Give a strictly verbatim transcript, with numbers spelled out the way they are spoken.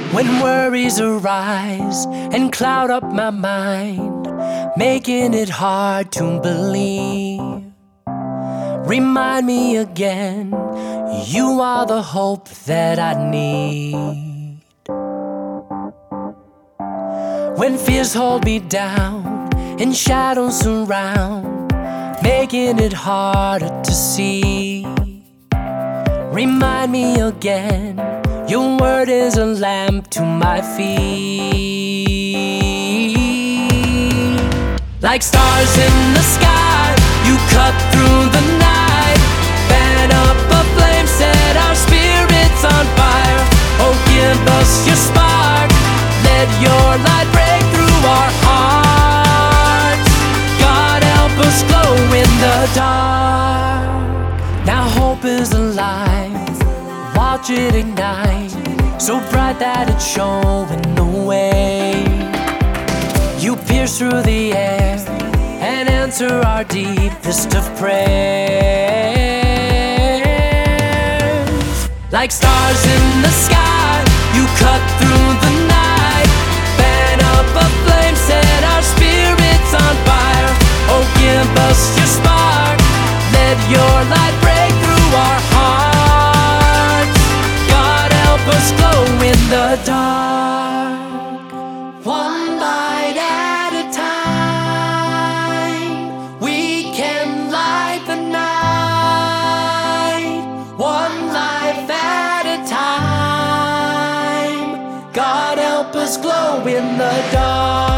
When worries arise and cloud up my mind, making it hard to believe, remind me again, you are the hope that I need. When fears hold me down and shadows surround, making it harder to see, remind me again, your word is a lamp to my feet. Like stars in the sky, you cut through the night, fan up a flame, set our spirits on fire. Oh, give us your spark, let your light break through our hearts. God, help us glow in the dark. Now hope is alive, watch it ignite, so bright that it's showing the way. You pierce through the air and answer our deepest of prayers. Like stars in the sky, you cut through the night, fan up a flame, set our spirits on fire. Oh, give us your spark, let your light break through our hearts. God, help us glow in the dark. One light at a time, we can light the night. One life at a time, God, help us glow in the dark.